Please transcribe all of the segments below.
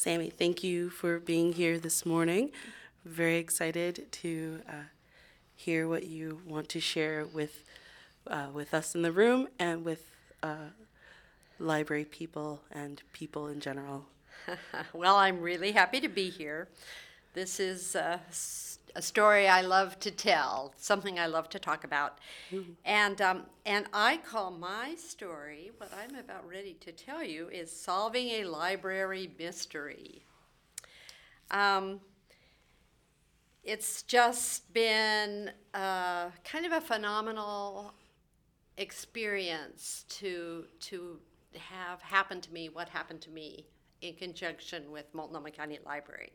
Sammy, thank you for being here this morning. Very excited to hear what you want to share with us in the room and with library people and people in general. Well, I'm really happy to be here. This is a story I love to tell, something I love to talk about. And I call my story, what I'm about ready to tell you, is Solving a Library Mystery. Um, it's just been kind of a phenomenal experience to have happened to me what happened to me in conjunction with Multnomah County Library.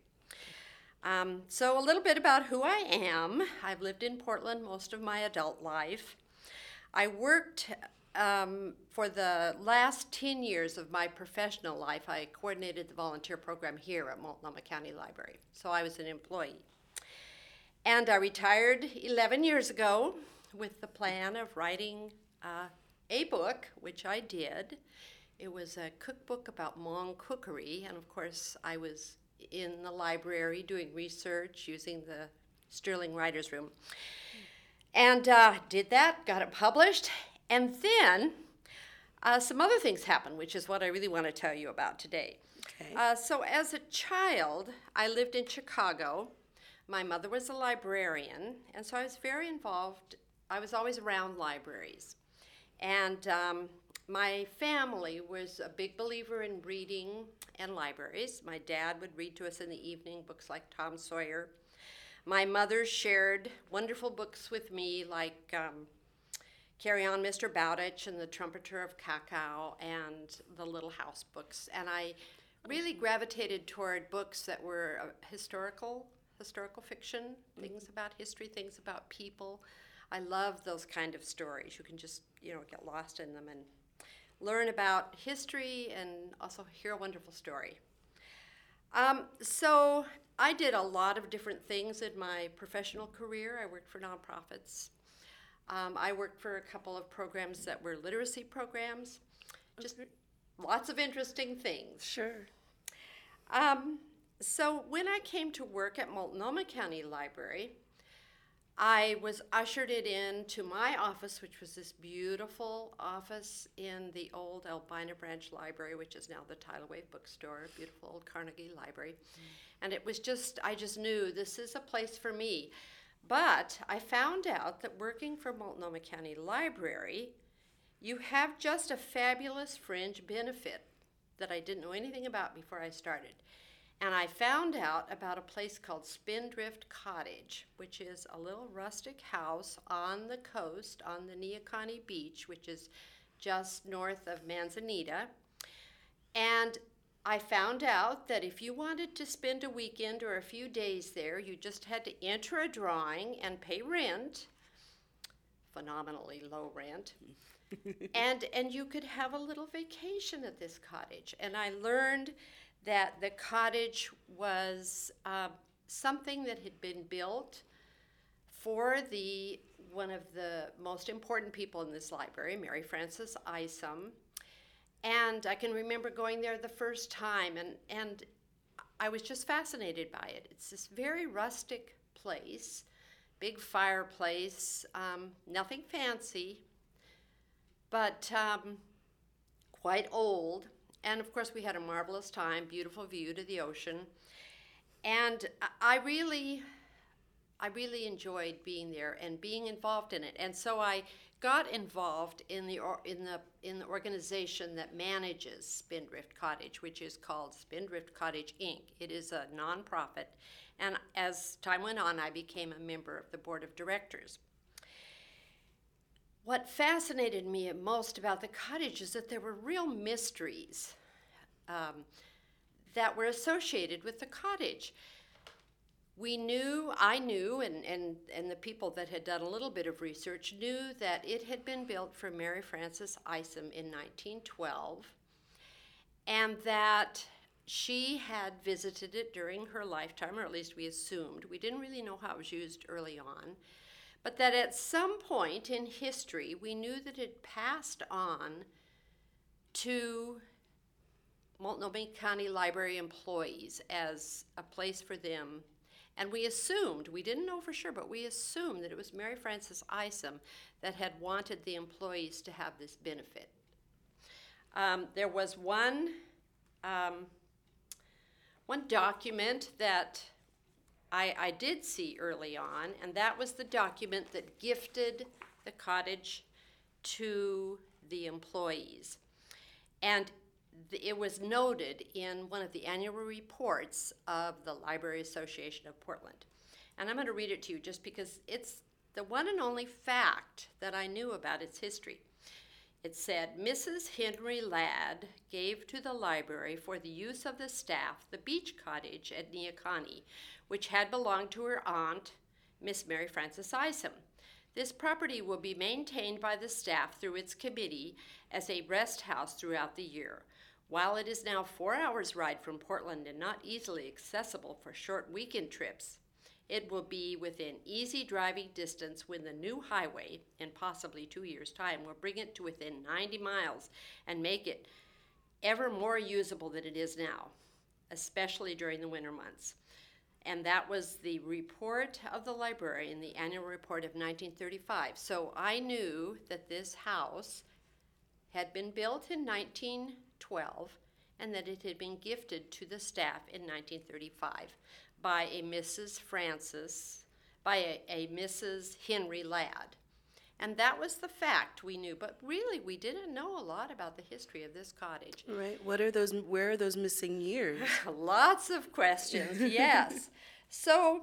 So a little bit about who I am. I've lived in Portland most of my adult life. I worked for the last 10 years of my professional life. I coordinated the volunteer program here at Multnomah County Library, so I was an employee. And I retired 11 years ago with the plan of writing a book, which I did. It was a cookbook about Hmong cookery, and of course I was in the library doing research using the Sterling Writers' Room. And did that, got it published, and then some other things happened, which is what I really want to tell you about today. Okay. So as a child, I lived in Chicago. My mother was a librarian, and so I was very involved. I was always around libraries. And my family was a big believer in reading and libraries. My dad would read to us in the evening books like Tom Sawyer. My mother shared wonderful books with me like Carry On, Mr. Bowditch and The Trumpeter of Cacao and the Little House books. And I really gravitated toward books that were historical fiction, things about history, things about people. I love those kind of stories. You can just, get lost in them and learn about history and also hear a wonderful story. So I did a lot of different things in my professional career. I worked for nonprofits. I worked for a couple of programs that were literacy programs. Just lots of interesting things. Sure. So when I came to work at Multnomah County Library, I was ushered it into my office, which was this beautiful office in the old Albina Branch Library, which is now the Tidal Wave Bookstore, beautiful old Carnegie Library. And it was I just knew this is a place for me. But I found out that working for Multnomah County Library, you have just a fabulous fringe benefit that I didn't know anything about before I started. And I found out about a place called Spindrift Cottage, which is a little rustic house on the coast on the Neahkahnie Beach, which is just north of Manzanita. And I found out that if you wanted to spend a weekend or a few days there, you just had to enter a drawing and pay rent, phenomenally low rent, and you could have a little vacation at this cottage. And I learned that the cottage was something that had been built for one of the most important people in this library, Mary Frances Isom. And I can remember going there the first time, and I was just fascinated by it. It's this very rustic place, big fireplace, nothing fancy, but quite old. And of course, we had a marvelous time, beautiful view to the ocean. And I really enjoyed being there and being involved in it. And so I got involved in the organization that manages Spindrift Cottage, which is called Spindrift Cottage, Inc. It is a nonprofit. And as time went on, I became a member of the board of directors. What fascinated me most about the cottage is that there were real mysteries that were associated with the cottage. I knew, and the people that had done a little bit of research knew that it had been built for Mary Frances Isom in 1912, and that she had visited it during her lifetime, or at least we assumed. We didn't really know how it was used early on. But that at some point in history, we knew that it passed on to Multnomah County Library employees as a place for them. And we assumed, we didn't know for sure, but we assumed that it was Mary Frances Isom that had wanted the employees to have this benefit. There was one document that I did see early on, and that was the document that gifted the cottage to the employees. And it was noted in one of the annual reports of the Library Association of Portland. And I'm going to read it to you just because it's the one and only fact that I knew about its history. It said, Mrs. Henry Ladd gave to the library for the use of the staff the beach cottage at Neahkahnie, which had belonged to her aunt, Miss Mary Frances Isom. This property will be maintained by the staff through its committee as a rest house throughout the year. While it is now 4 hours' ride from Portland and not easily accessible for short weekend trips, it will be within easy driving distance when the new highway, in possibly 2 years' time, will bring it to within 90 miles and make it ever more usable than it is now, especially during the winter months. And that was the report of the library in the annual report of 1935. So I knew that this house had been built in 1912 and that it had been gifted to the staff in 1935 by a Mrs. Henry Ladd. And that was the fact we knew, but really we didn't know a lot about the history of this cottage. Right. Where are those missing years? Lots of questions, yes. So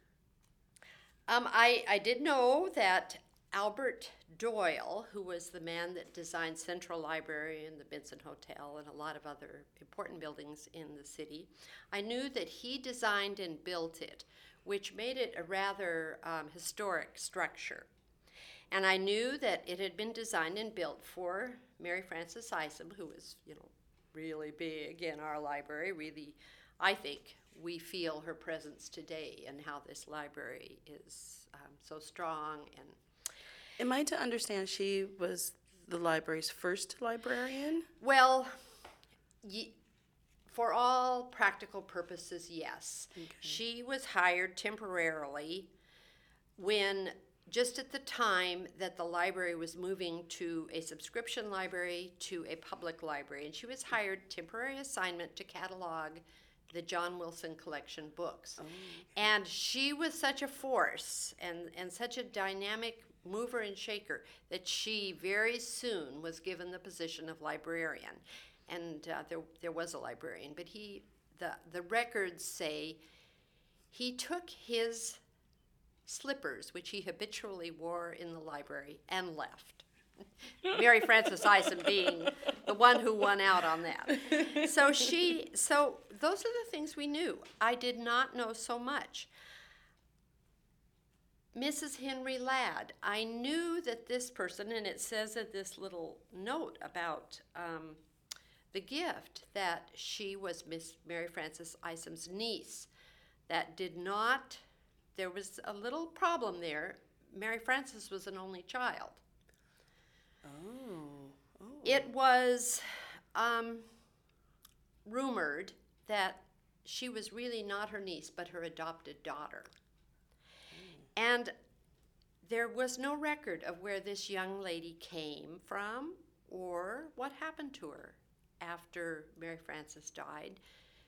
I did know that Albert Doyle, who was the man that designed Central Library and the Benson Hotel and a lot of other important buildings in the city, I knew that he designed and built it, which made it a rather historic structure. And I knew that it had been designed and built for Mary Frances Isom, who was, really big in our library. Really, I think we feel her presence today and how this library is so strong. And Am I to understand she was the library's first librarian? well, for all practical purposes, yes. Okay. She was hired temporarily when just at the time that the library was moving to a subscription library to a public library. And she was hired temporary assignment to catalog the John Wilson collection books. Oh, okay. And she was such a force and such a dynamic mover and shaker that she very soon was given the position of librarian. And there was a librarian, but the records say he took his slippers, which he habitually wore in the library, and left. Mary Frances Isom being the one who won out on that. So those are the things we knew. I did not know so much. Mrs. Henry Ladd, I knew that this person, and it says in this little note about the gift, that she was Miss Mary Frances Isom's niece. That did not, there was a little problem there. Mary Frances was an only child. Oh. It was rumored that she was really not her niece, but her adopted daughter. And there was no record of where this young lady came from or what happened to her after Mary Frances died.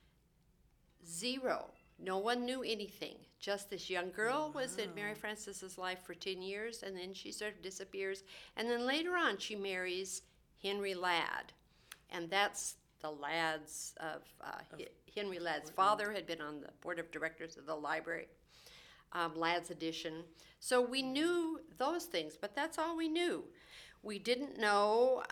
Zero. No one knew anything. Just this young girl was in Mary Frances's life for 10 years, and then she sort of disappears. And then later on, she marries Henry Ladd. And that's the Ladds of Henry Ladd's father had been on the board of directors of the library, Ladd's Edition. So we knew those things, but that's all we knew. We didn't know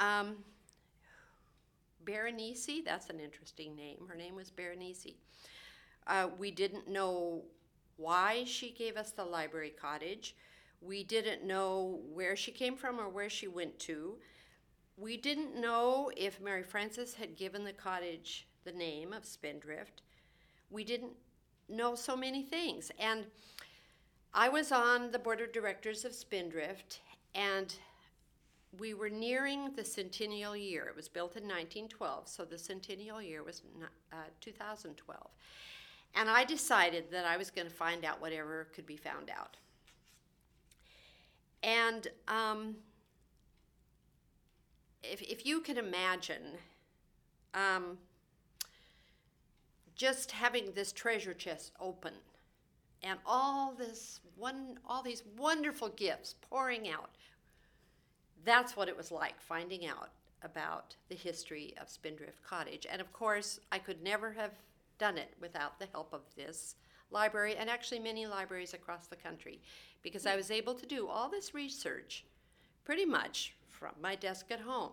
Berenice. That's an interesting name. Her name was Berenice. We didn't know why she gave us the library cottage. We didn't know where she came from or where she went to. We didn't know if Mary Frances had given the cottage the name of Spindrift. We didn't know so many things. And I was on the board of directors of Spindrift, and we were nearing the centennial year. It was built in 1912, so the centennial year was 2012. And I decided that I was going to find out whatever could be found out. And if you can imagine just having this treasure chest open and all these wonderful gifts pouring out, that's what it was like finding out about the history of Spindrift Cottage. And of course, I could never have done it without the help of this library, and actually many libraries across the country, because I was able to do all this research pretty much from my desk at home.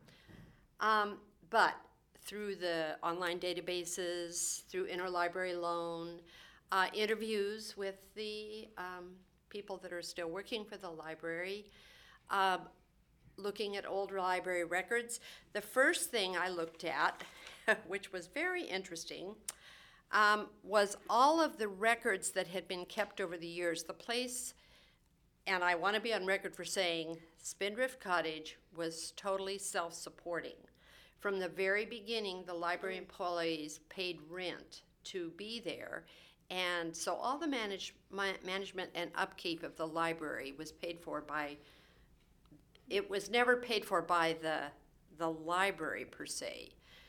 But through the online databases, through interlibrary loan, interviews with the people that are still working for the library, looking at old library records. The first thing I looked at, which was very interesting, was all of the records that had been kept over the years. The place, and I want to be on record for saying, Spindrift Cottage was totally self-supporting. From the very beginning, the library employees paid rent to be there, and so all the management and upkeep of the library was paid for by, it was never paid for by the library per se,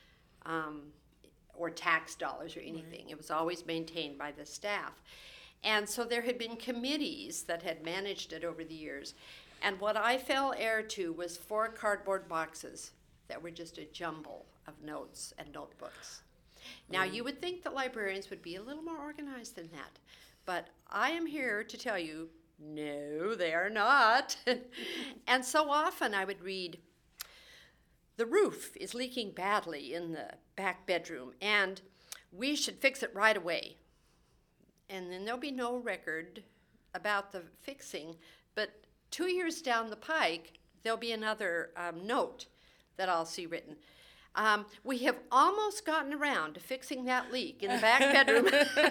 or tax dollars or anything. Right. It was always maintained by the staff. And so there had been committees that had managed it over the years. And what I fell heir to was 4 cardboard boxes that were just a jumble of notes and notebooks. Now, you would think that librarians would be a little more organized than that, but I am here to tell you, no, they are not. And so often I would read, the roof is leaking badly in the back bedroom, and we should fix it right away. And then there'll be no record about the fixing, but 2 years down the pike, there'll be another note that I'll see written. We have almost gotten around to fixing that leak in the back bedroom.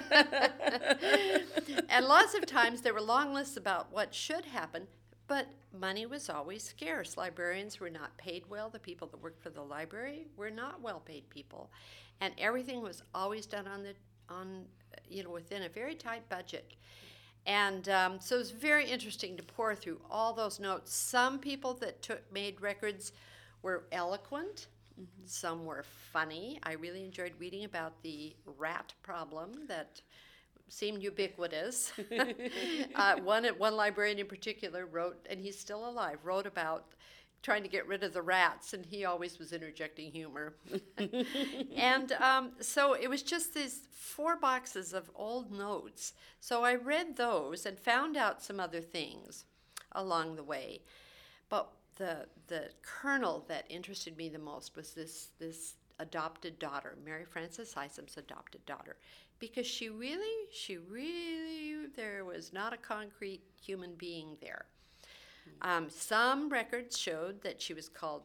And lots of times there were long lists about what should happen, but money was always scarce. Librarians were not paid well. The people that worked for the library were not well-paid people, and everything was always done within a very tight budget. And so it was very interesting to pour through all those notes. Some people that made records were eloquent. Mm-hmm. Some were funny. I really enjoyed reading about the rat problem that seemed ubiquitous. One librarian in particular wrote, and he's still alive, wrote about trying to get rid of the rats, and he always was interjecting humor. And so it was just these 4 boxes of old notes. So I read those and found out some other things along the way. But the kernel that interested me the most was this adopted daughter, Mary Frances Isom's adopted daughter, because she really, there was not a concrete human being there. Some records showed that she was called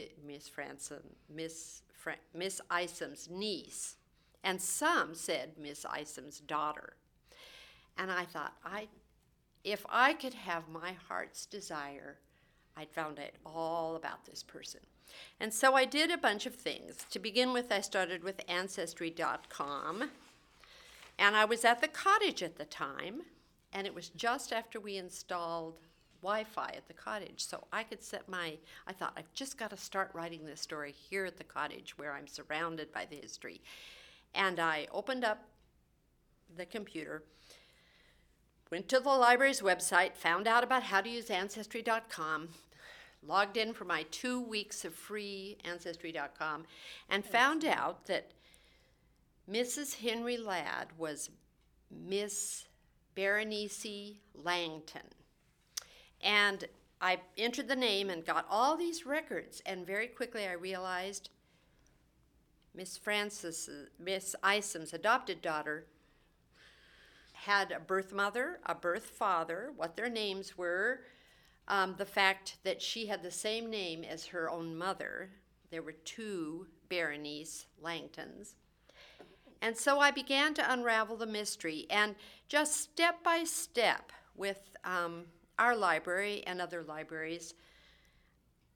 Miss Isom's niece, and some said Miss Isom's daughter. And I thought, if I could have my heart's desire, I'd found out all about this person. And so I did a bunch of things. To begin with, I started with Ancestry.com, and I was at the cottage at the time, and it was just after we installed Wi-Fi at the cottage, so I could I thought, I've just got to start writing this story here at the cottage where I'm surrounded by the history. And I opened up the computer, went to the library's website, found out about how to use Ancestry.com, logged in for my 2 weeks of free Ancestry.com, and found out that Mrs. Henry Ladd was Miss Berenice Langton. And I entered the name and got all these records, and very quickly I realized Miss Isom's adopted daughter had a birth mother, a birth father, what their names were, the fact that she had the same name as her own mother. There were 2 Berenice Langtons. And so I began to unravel the mystery, and just step by step with our library and other libraries,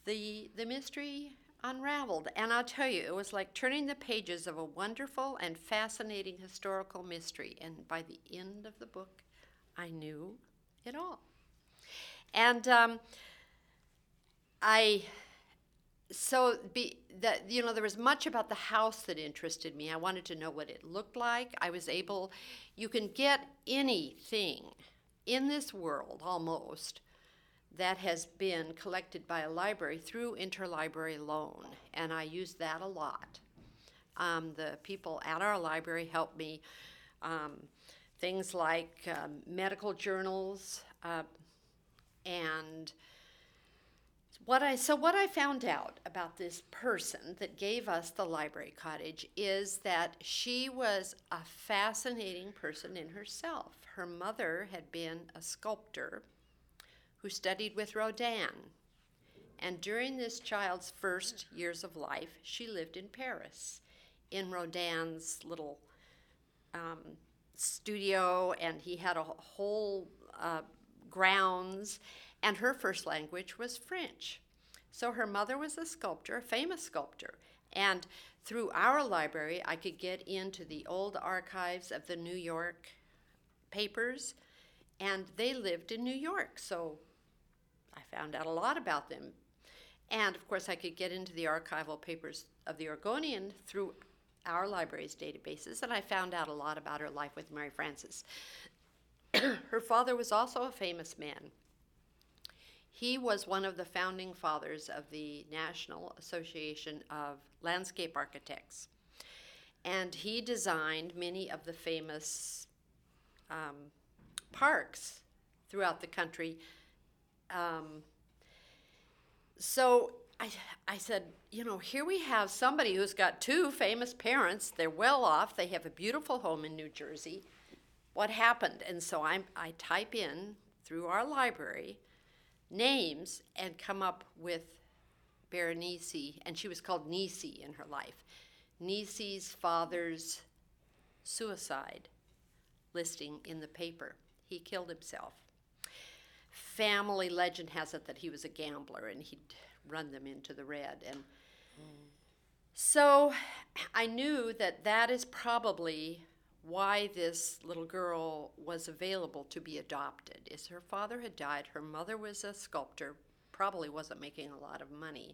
the mystery unraveled. And I'll tell you, it was like turning the pages of a wonderful and fascinating historical mystery. And by the end of the book, I knew it all. And there was much about the house that interested me. I wanted to know what it looked like. You can get anything in this world almost that has been collected by a library through interlibrary loan, and I used that a lot. The people at our library helped me. Things like medical journals, and what I found out about this person that gave us the library cottage is that she was a fascinating person in herself. Her mother had been a sculptor who studied with Rodin. And during this child's first years of life, she lived in Paris in Rodin's little studio, and he had a whole grounds, and her first language was French. So her mother was a sculptor, a famous sculptor, and through our library, I could get into the old archives of the New York papers, and they lived in New York, so I found out a lot about them. And of course, I could get into the archival papers of the Oregonian through our library's databases, and I found out a lot about her life with Mary Frances. Her father was also a famous man. He was one of the founding fathers of the National Association of Landscape Architects, and he designed many of the famous parks throughout the country. So I said, here we have somebody who's got two famous parents. They're well off. They have a beautiful home in New Jersey. What happened? And so I type in through our library names and come up with Berenice, and she was called Nisi in her life. Nisi's father's suicide listing in the paper. He killed himself. Family legend has it that he was a gambler and he'd run them into the red. And so I knew that is probably why this little girl was available to be adopted. Is her father had died, her mother was a sculptor, probably wasn't making a lot of money.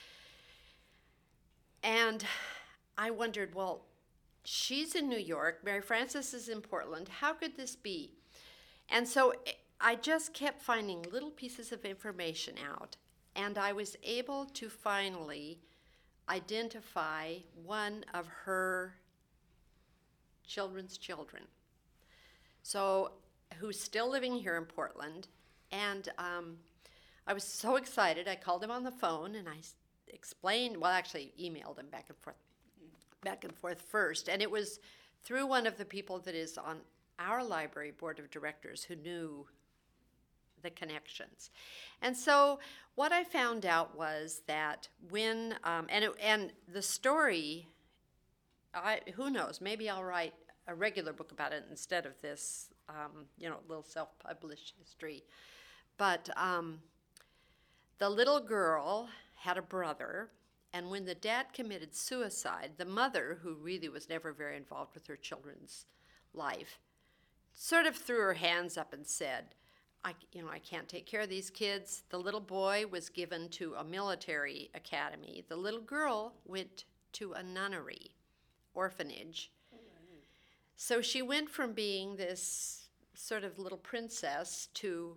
And I wondered, well, she's in New York, Mary Frances is in Portland, how could this be? And so I just kept finding little pieces of information out, and I was able to finally identify one of her children's children, so who's still living here in Portland. And I was so excited. I called him on the phone and I explained, well, actually emailed him back and forth first, and it was through one of the people that is on our library board of directors who knew the connections. And so what I found out was that when and the story, who knows, maybe I'll write a regular book about it instead of this little self-published history. But the little girl had a brother, and when the dad committed suicide, the mother, who really was never very involved with her children's life, sort of threw her hands up and said, I can't take care of these kids. The little boy was given to a military academy. The little girl went to a nunnery, orphanage. So she went from being this sort of little princess to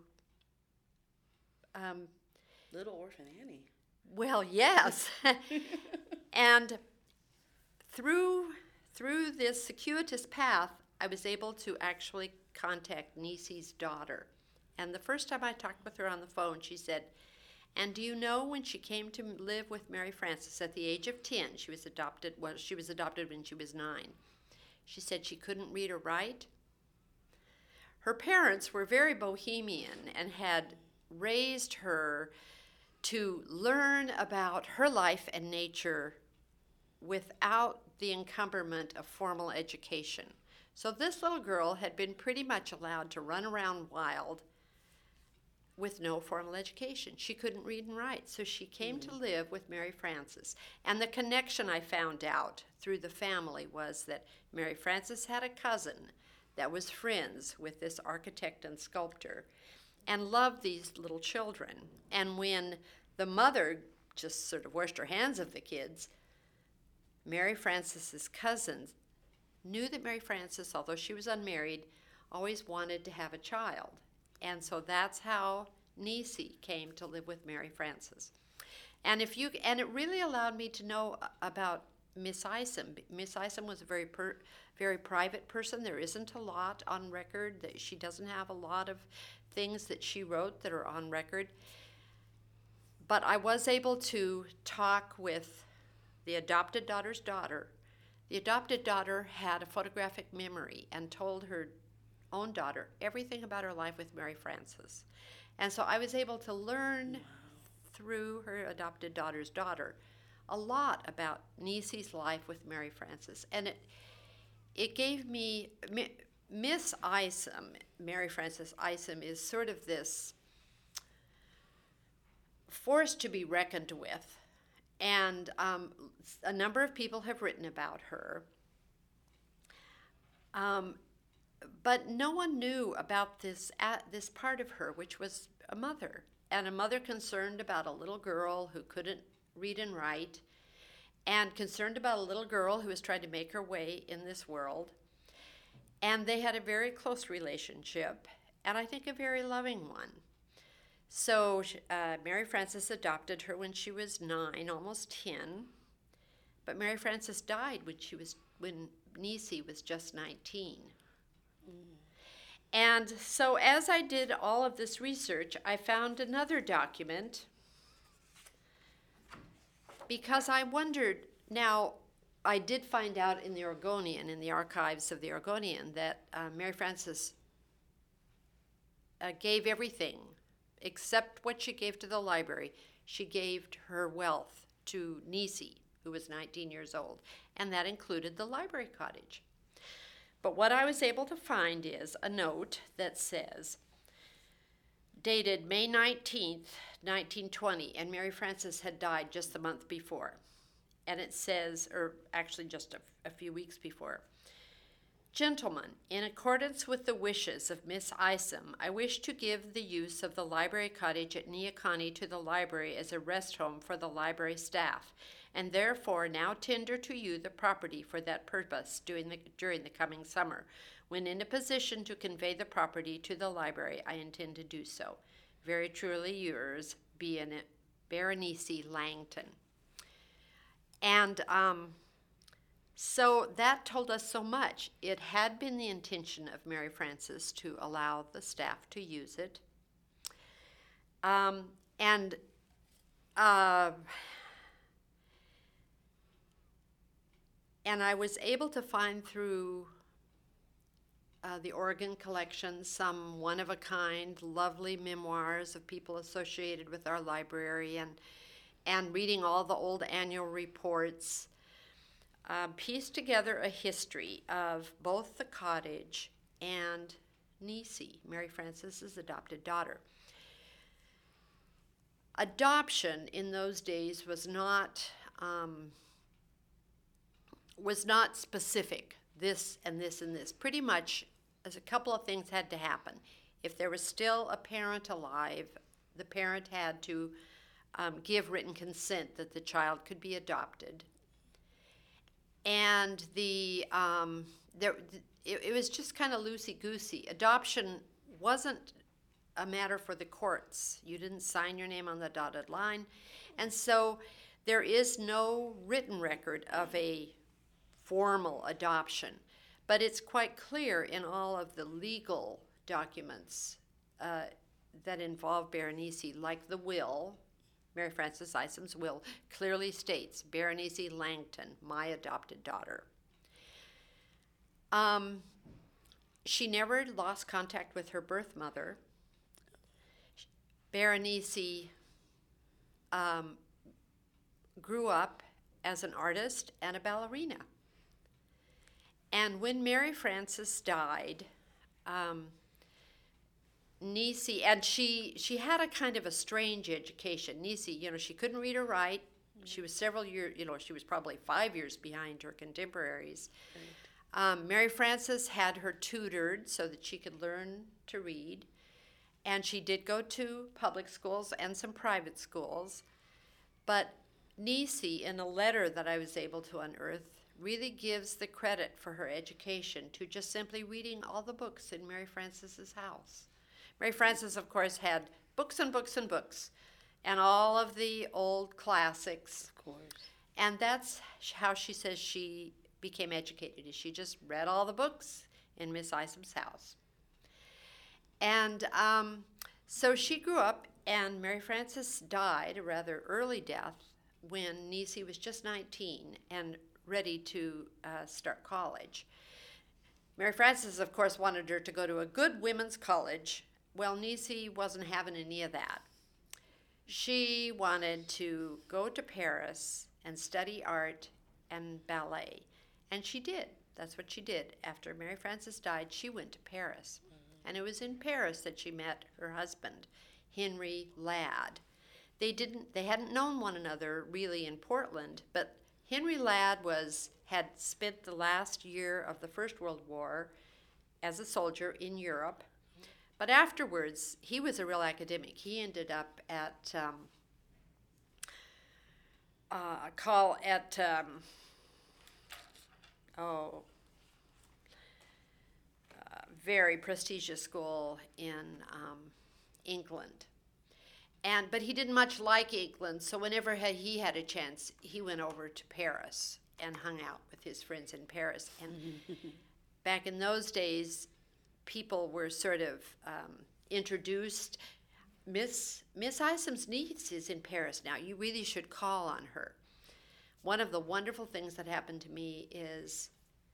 Little Orphan Annie. Well, yes. And through this circuitous path, I was able to actually contact Nisi's daughter. And the first time I talked with her on the phone, she said, and do you know when she came to live with Mary Frances at the age of 10, she was adopted when she was 9. She said she couldn't read or write. Her parents were very bohemian and had raised her to learn about her life and nature without the encumberment of formal education. So this little girl had been pretty much allowed to run around wild with no formal education. She couldn't read and write, so she came to live with Mary Frances. And the connection I found out through the family was that Mary Frances had a cousin that was friends with this architect and sculptor and loved these little children. And when the mother just sort of washed her hands of the kids, Mary Frances's cousins knew that Mary Frances, although she was unmarried, always wanted to have a child. And so that's how Nisi came to live with Mary Frances. And it really allowed me to know about Miss Isom. Miss Isom was a very private person. There isn't a lot on record. That she doesn't have a lot of things that she wrote that are on record. But I was able to talk with the adopted daughter's daughter. The adopted daughter had a photographic memory and told her own daughter everything about her life with Mary Frances. And so I was able to learn through her adopted daughter's daughter a lot about Nisi's life with Mary Frances. And it gave me, Miss Isom, Mary Frances Isom, is sort of this force to be reckoned with. And a number of people have written about her. But no one knew about this part of her, which was a mother, and a mother concerned about a little girl who couldn't read and write, and concerned about a little girl who was trying to make her way in this world. And they had a very close relationship, and I think a very loving one. So Mary Frances adopted her when she was 9, almost 10, but Mary Frances died when Nisi was just 19. And so as I did all of this research, I found another document because I wondered, now I did find out in the Oregonian, in the archives of the Oregonian, that Mary Frances gave everything except what she gave to the library. She gave her wealth to Nisi, who was 19 years old, and that included the library cottage. But what I was able to find is a note that says, dated May 19th, 1920, and Mary Frances had died just the month before. And it says, or actually just a few weeks before, "Gentlemen, in accordance with the wishes of Miss Isom, I wish to give the use of the library cottage at Neahkahnie to the library as a rest home for the library staff, and therefore now tender to you the property for that purpose during the coming summer. When in a position to convey the property to the library, I intend to do so. Very truly yours, Berenice Langton." And so that told us so much. It had been the intention of Mary Frances to allow the staff to use it. And I was able to find through the Oregon collection some one-of-a-kind, lovely memoirs of people associated with our library, and reading all the old annual reports, pieced together a history of both the cottage and Nisi, Mary Frances's adopted daughter. Adoption in those days was not specific, this and this and this. Pretty much, as a couple of things had to happen. If there was still a parent alive, the parent had to give written consent that the child could be adopted. And it was just kind of loosey-goosey. Adoption wasn't a matter for the courts. You didn't sign your name on the dotted line. And so there is no written record of a formal adoption. But it's quite clear in all of the legal documents that involve Berenice, like the will. Mary Frances Isom's will clearly states, Berenice Langton, my adopted daughter. She never lost contact with her birth mother. Berenice grew up as an artist and a ballerina. And when Mary Frances died, Nisi, and she had a kind of a strange education. Nisi, she couldn't read or write. She was several years, she was probably 5 years behind her contemporaries. Mary Frances had her tutored so that she could learn to read, and she did go to public schools and some private schools. But Nisi, in a letter that I was able to unearth, really gives the credit for her education to just simply reading all the books in Mary Frances's house. Mary Frances, of course, had books and books and books, and all of the old classics. Of course. And that's how she says she became educated, is she just read all the books in Miss Isom's house. And so she grew up, and Mary Frances died a rather early death when Nisi was just 19 and ready to start college. Mary Frances, of course, wanted her to go to a good women's college. Well, Nisi wasn't having any of that. She wanted to go to Paris and study art and ballet. And she did. That's what she did. After Mary Frances died, she went to Paris. Mm-hmm. And it was in Paris that she met her husband, Henry Ladd. They hadn't known one another really in Portland, but Henry Ladd had spent the last year of the First World War as a soldier in Europe. But afterwards, he was a real academic. He ended up at very prestigious school in England. But he didn't much like England, so whenever he had a chance, he went over to Paris and hung out with his friends in Paris. And back in those days, people were sort of introduced. Miss Isom's niece is in Paris now. You really should call on her. One of the wonderful things that happened to me is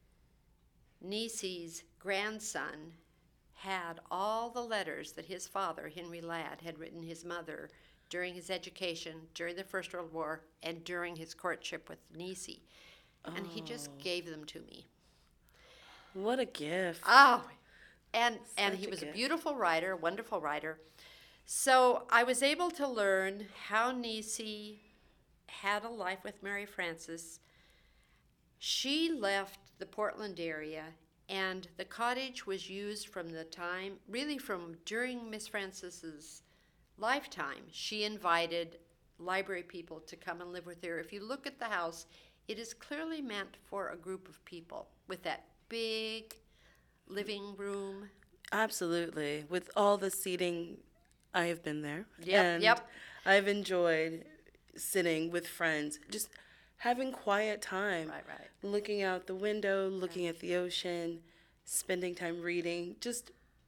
Nisi's grandson had all the letters that his father, Henry Ladd, had written his mother during his education, during the First World War, and during his courtship with Nisi. And he just gave them to me. What a gift. Oh, and he a was a gift. beautiful writer, a wonderful writer. So I was able to learn how Nisi had a life with Mary Frances. She left the Portland area, and the cottage was used from the time, really from during Miss Frances's lifetime. She invited library people to come and live with her. If you look at the house, it is clearly meant for a group of people with that big living room. Absolutely. With all the seating, I have been there. Yep. I've enjoyed sitting with friends, just having quiet time. Right. Looking out the window, looking at the ocean, spending time reading, just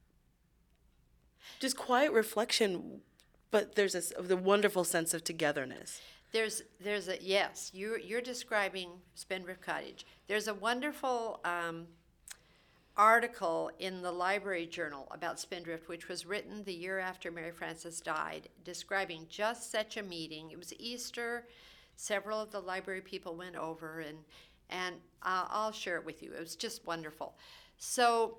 quiet reflection, but there's the wonderful sense of togetherness. There's a yes. You're describing Spindrift Cottage. There's a wonderful article in the Library Journal about Spindrift, which was written the year after Mary Frances died, describing just such a meeting. It was Easter. Several of the library people went over, and I'll share it with you. It was just wonderful. So,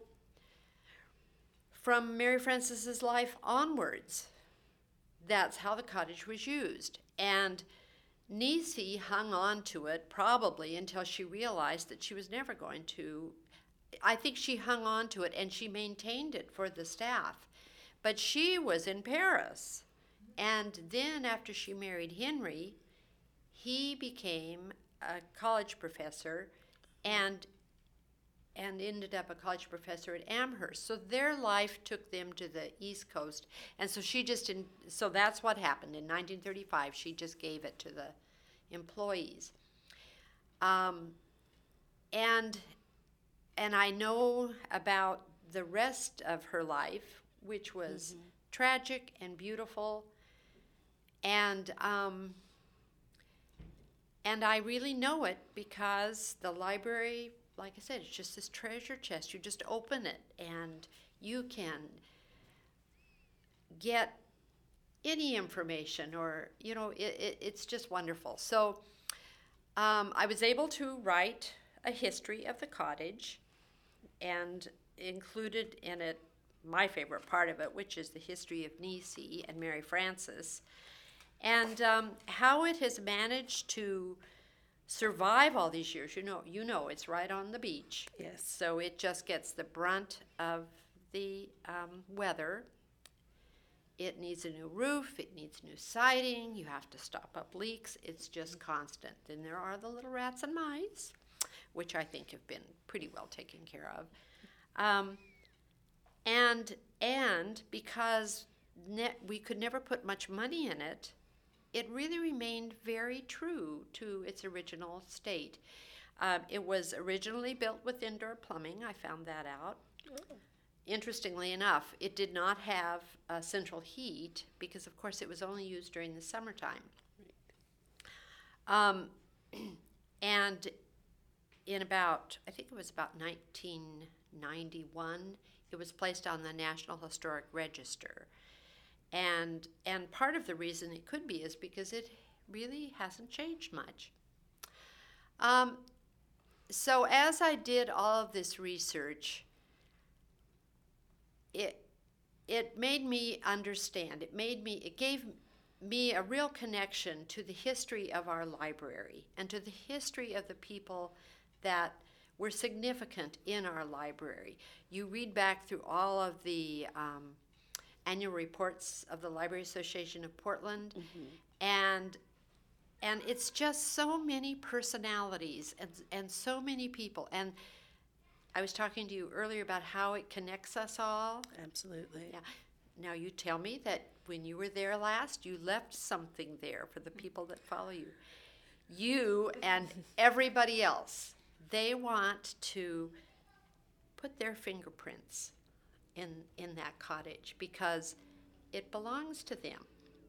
from Mary Frances's life onwards, that's how the cottage was used. And Nisi hung on to it probably until she realized that she was never going to. I think she hung on to it and she maintained it for the staff. But she was in Paris. And then after she married Henry, he became a college professor and ended up a college professor at Amherst. So their life took them to the East Coast. And so so that's what happened. In 1935, she just gave it to the employees. And I know about the rest of her life, which was tragic and beautiful. And I really know it because the library, like I said, it's just this treasure chest. You just open it and you can get any information or, it's just wonderful. So I was able to write a history of the cottage and included in it my favorite part of it, which is the history of Nisi and Mary Frances, and how it has managed to survive all these years. You know, it's right on the beach. Yes. So it just gets the brunt of the weather. It needs a new roof, it needs new siding, you have to stop up leaks. It's just constant. Then there are the little rats and mice, which I think have been pretty well taken care of. And because we could never put much money in it, it really remained very true to its original state. It was originally built with indoor plumbing. I found that out. Oh. Interestingly enough, it did not have central heat because, of course, it was only used during the summertime. And in about, I think it was about 1991, it was placed on the National Historic Register. And part of the reason it could be is because it really hasn't changed much. So as I did all of this research, it made me understand. It gave me a real connection to the history of our library and to the history of the people that were significant in our library. You read back through all of the annual reports of the Library Association of Portland, and it's just so many personalities and so many people. And I was talking to you earlier about how it connects us all. Absolutely. Yeah. Now you tell me that when you were there last, you left something there for the people that follow you. You and everybody else, they want to put their fingerprints in that cottage because it belongs to them.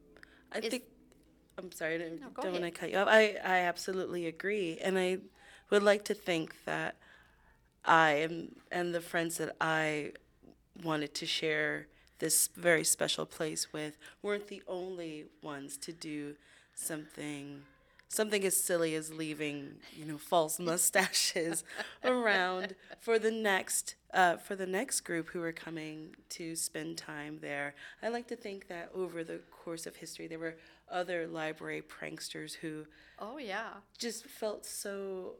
I'm sorry, I don't go want to ahead. cut you off. I absolutely agree. And I would like to think that I and the friends that I wanted to share this very special place with weren't the only ones to do something as silly as leaving, false mustaches around for the next group who were coming to spend time there. I like to think that over the course of history, there were other library pranksters who Oh yeah. just felt so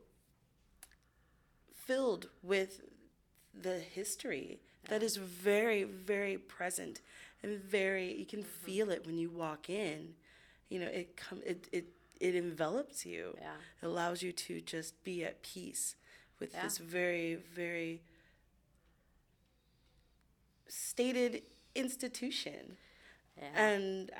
filled with the history that is very, very present and you can feel it when you walk in. It envelops you. Yeah. It allows you to just be at peace with Yeah. this very, very stated institution. Yeah. And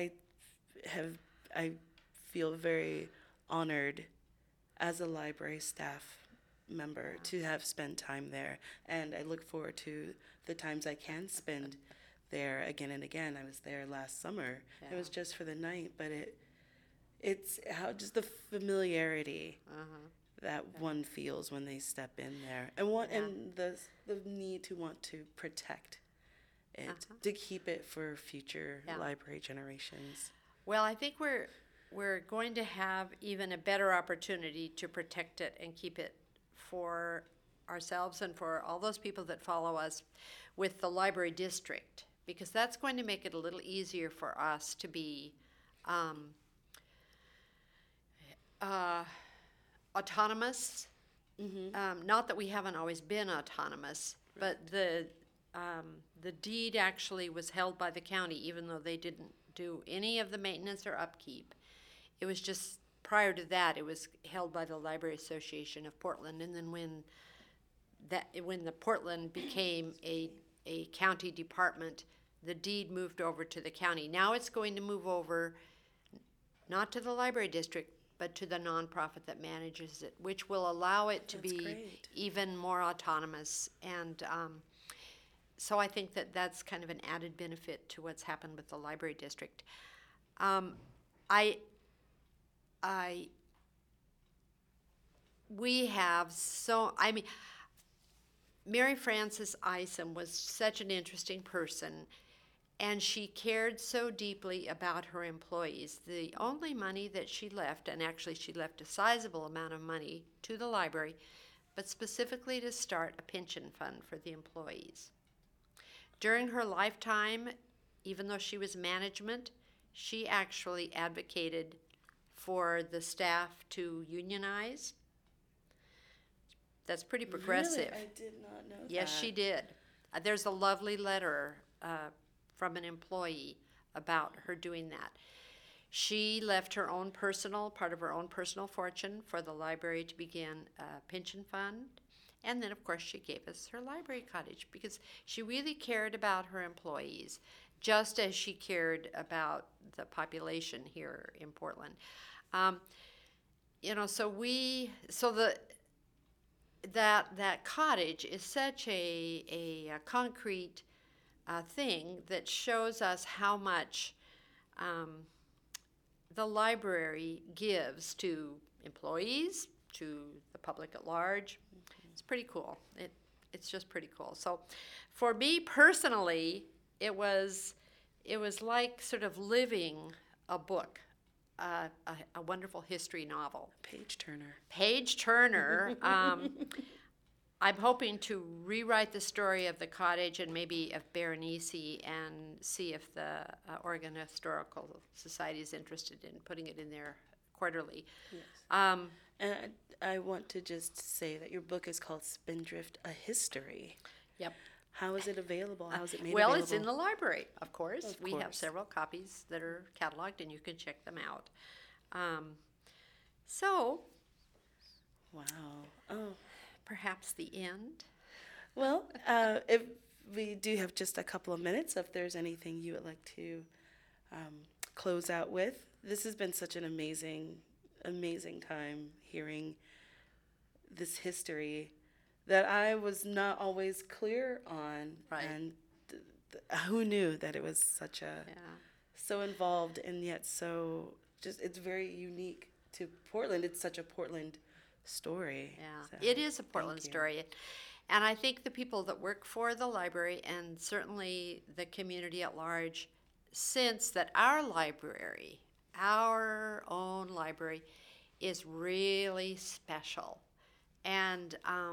I feel very honored as a library staff member to have spent time there, and I look forward to the times I can spend there again and again. I was there last summer. Yeah. It was just for the night, but it's how just the familiarity that one feels when they step in there, and the need to want to protect it, to keep it for future library generations. Well, I think we're going to have even a better opportunity to protect it and keep it for ourselves and for all those people that follow us with the library district, because that's going to make it a little easier for us to be autonomous. Not that we haven't always been autonomous, but the deed actually was held by the county, even though they didn't do any of the maintenance or upkeep. It was just prior to that, it was held by the Library Association of Portland, and then when the Portland became a county department, the deed moved over to the county. Now it's going to move over not to the library district, but to the nonprofit that manages it, which will allow it to That's be great. even more autonomous. And so I think that that's kind of an added benefit to what's happened with the library district. Mary Frances Isom was such an interesting person, and she cared so deeply about her employees. The only money that she left, and actually she left a sizable amount of money to the library, but specifically to start a pension fund for the employees. During her lifetime, even though she was management, she actually advocated for the staff to unionize. That's pretty progressive. Really? I did not know that. Yes, she did. There's a lovely letter from an employee about her doing that. She left her own part of her own personal fortune for the library to begin a pension fund. And then, of course, she gave us her library cottage because she really cared about her employees, just as she cared about the population here in Portland. That cottage is such a concrete thing that shows us how much the library gives to employees, to the public at large. It's pretty cool. It's just pretty cool. So for me personally, it was like sort of living a book, a wonderful history novel. Page turner. Page Turner. I'm hoping to rewrite the story of the cottage and maybe of Berenice and see if the Oregon Historical Society is interested in putting it in their quarterly. Yes. And I want to just say that your book is called Spindrift, A History. Yep. How is it available? How is it made Well, available? it's in the library, of course. Of We have course. several copies that are cataloged, and you can check them out. So, Wow. Oh. perhaps the end. Well, if we do have just a couple of minutes, if there's anything you would like to close out with. This has been such an amazing time hearing this history that I was not always clear on. Right. And who knew that it was such a, Yeah. so involved and yet so just, it's very unique to Portland. It's such a Portland story. Yeah, So, it is a Portland thank you. story. And I think the people that work for the library and certainly the community at large sense that our library, our own library, is really special. And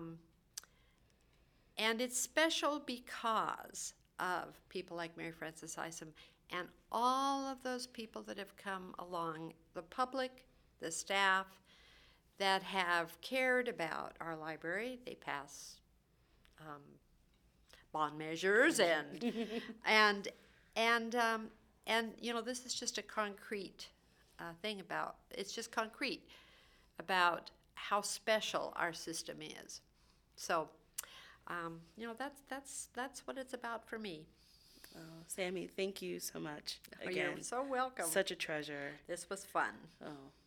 it's special because of people like Mary Frances Isom and all of those people that have come along, the public, the staff, that have cared about our library. They pass bond measures and this is just a concrete thing about. It's just concrete about how special our system is. So, that's what it's about for me. Oh, Sammy, thank you so much. You're Again, so welcome. such a treasure. This was fun. Oh.